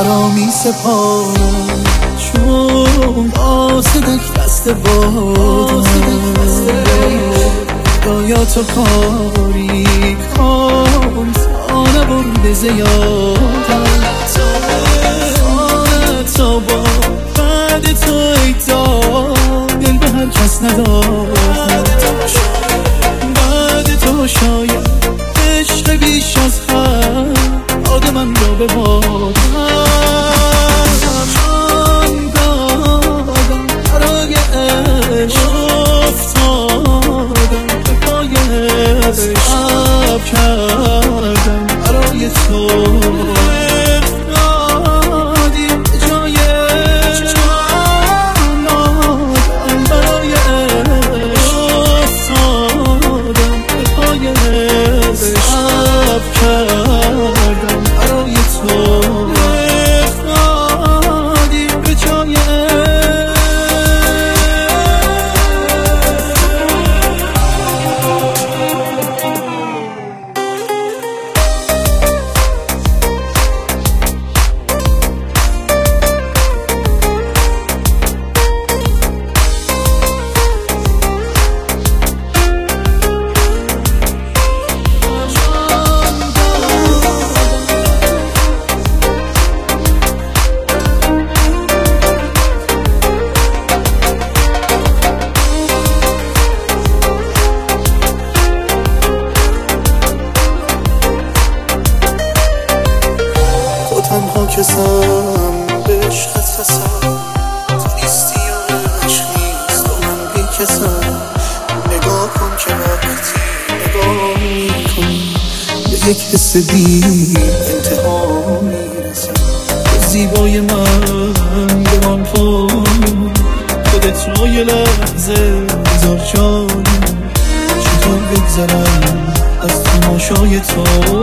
مرا می سپارم، چون قاصدک دست بادم. خدایا تو کاری کن تا نبرده زیادم. تا با بعد تو ای دار دل به هر کس ندارم. بعد تو شاید عشق بیش از حد داد من را به بادم. جان دادم برای عشق، افتادم به پای عشق، شب کردم برای تو. تنها کسم به عشقت رسم، تو نیستی و عشق نیست و من بی کسم. نگاه کن که وقتی نگاه میکنی به یک حس بی انتها میرسم. تو زیبای من بمان کن، خودت را یه لحظه بذار جانی. چطور بگذرم از تماشای تو،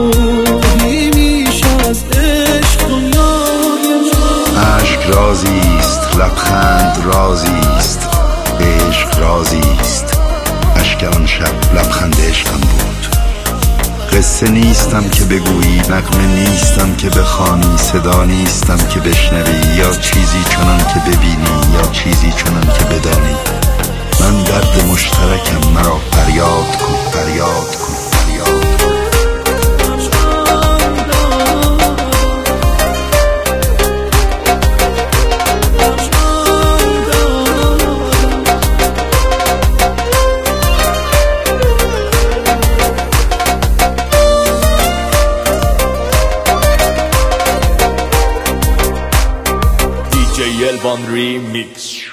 میشه از عشق دنیای عشق رازیست، لبخند رازیست، عشق رازیست. اشک آن شب لبخند عشقم بود. قصه نیستم که بگویی، نغمه نیستم که بخوانی، صدا نیستم که بشنوی، یا چیزی چنان که ببینی یا چیزی چنان که بدانی. من درد مشترکم، مرا فریاد کن، فریاد کن، فریاد کن. DJ Elvan Remix.